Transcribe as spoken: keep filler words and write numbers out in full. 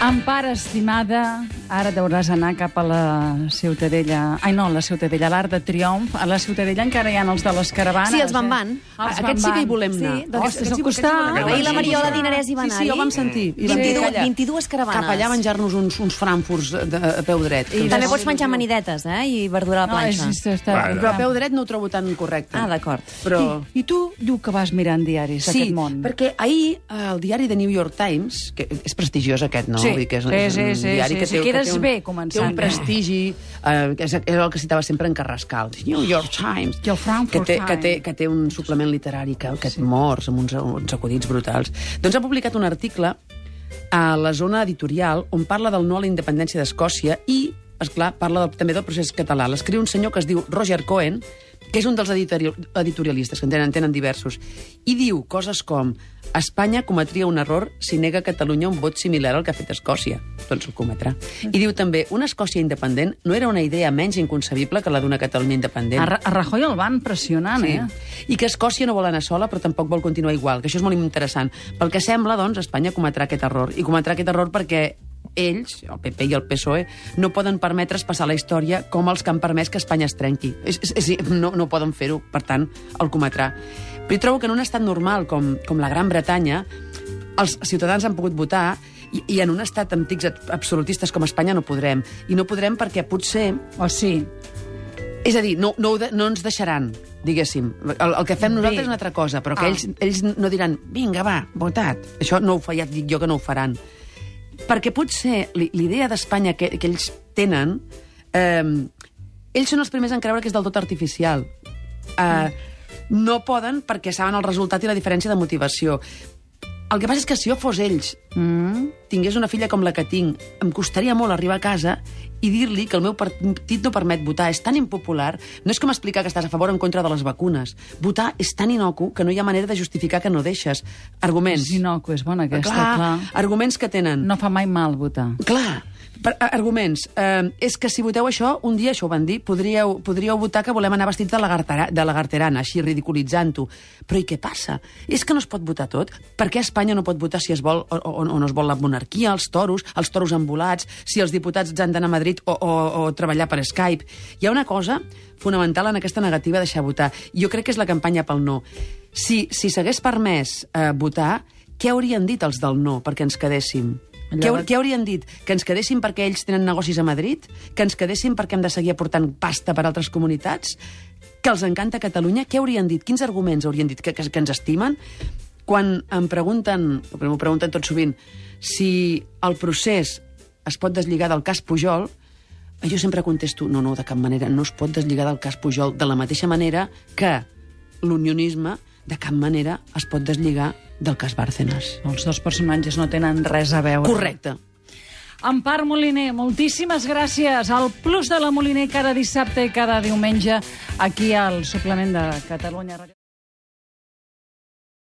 Empar, estimada, ara deuràs anar cap a la Ciutadella... Ai, no, la Ciutadella, l'Arc de Triomf. A la Ciutadella encara hi ha els de les caravanes. Sí, els van van. Eh? Els Aquests sí que hi volem anar. Sí, doncs és al costat. Ahir la Mariola Dinarès hi va anar. Sí, sí, ho vam sentir. I vam dir que allà- vint-i-dues caravanes. Cap allà a menjar-nos uns, uns frankfurts de, a peu dret. I també pots menjar manidetes, eh? I verdura a la No, és, planxa. és, està... Però a peu dret no ho trobo tan correcte. Ah, d'acord. Però... I, I tu diu que vas mirant diaris Sí, d'aquest món. perquè ahir eh, el diari de New York Times, que és prestigiós aquest, no? Sí, Vull dir que és, sí, és un sí, sí, diari sí, que sí, té, quedes que té un, bé té començant. un prestigi, eh, que és, és el que citava sempre en Carrascal, New York Times, I el Frankfurt que té, que, té, Times. que té un suplement literari que, que et mors amb uns, uns acudits brutals. Doncs ha publicat un article a la zona editorial on parla del no a la independència d'Escòcia i, esclar, parla del, també del procés català. L'escriu un senyor que es diu Roger Cohen, que és un dels editori editorialistes, que en tenen, en tenen diversos, i diu coses com Espanya cometria un error si nega a Catalunya un vot similar al que ha fet Escòcia. Doncs ho cometrà. I diu també, una Escòcia independent no era una idea menys inconcebible que la d'una Catalunya independent. A, Ra a Rajoy el van pressionant, Sí. eh? I que Escòcia no vol anar sola, però tampoc vol continuar igual, que això és molt interessant. Pel que sembla, doncs, Espanya cometrà aquest error. I cometrà aquest error perquè ells, el P P i el P S O E, no poden permetre's passar la història com els que han permès que Espanya es trenqui. És, és, és, no, no poden fer-ho, per tant, el cometrà. Però jo trobo que en un estat normal com, com la Gran Bretanya, els ciutadans han pogut votar i, i en un estat amb tics absolutistes com Espanya no podrem. I no podrem perquè potser... O sí. És a dir, no, no, ho de, no ens deixaran, diguéssim. El, el que fem nosaltres Bé. és una altra cosa, però que Ah. ells, ells no diran, vinga, va, votat. Això no ho fa, ja et dic jo que no ho faran. Perquè potser l'idea d'Espanya que, que ells tenen, eh, ells són els primers en creure que és del tot artificial. Eh, no poden perquè saben el resultat i la diferència de motivació. El que passa és que si jo fos ells, Mm. tingués una filla com la que tinc, em costaria molt arribar a casa i dir-li que el meu partit no permet votar. És tan impopular. No és com explicar que estàs a favor o en contra de les vacunes. Votar és tan inocu que no hi ha manera de justificar que no deixes. Arguments. És inocu, és bona aquesta, clar, clar. arguments que tenen. No fa mai mal votar. Clar, per, arguments. Eh, és que si voteu això, un dia, això ho van dir, podríeu, podríeu votar que volem anar vestits de, lagartera, de lagarterana, així ridiculitzant-ho. Però i què passa? És que no es pot votar tot? Per què Espanya no pot votar si es vol o, o, o no es vol la monarquia, els toros, els toros envolats, si els diputats han d'anar a Madrid o, o, o treballar per Skype? Hi ha una cosa fonamental en aquesta negativa de deixar votar. Jo crec que és la campanya pel no. Si si s'hagués permès eh, votar, què haurien dit els del no perquè ens quedéssim? Què, què haurien dit? Que ens quedéssim perquè ells tenen negocis a Madrid? Que ens quedéssim perquè hem de seguir aportant pasta per a altres comunitats? Que els encanta Catalunya? Què haurien dit? Quins arguments haurien dit? Que, que, que ens estimen? Quan em pregunten, m'ho pregunten tot sovint, si el procés es pot deslligar del cas Pujol, jo sempre contesto, no, no, de cap manera, no es pot deslligar del cas Pujol, de la mateixa manera que l'unionisme de cap manera es pot deslligar del cas Bárcenas. Els dos personatges no tenen res a veure. Correcte. Empar Moliner, moltíssimes gràcies. El Plus de la Moliner cada dissabte i cada diumenge aquí al suplement de Catalunya Ràdio.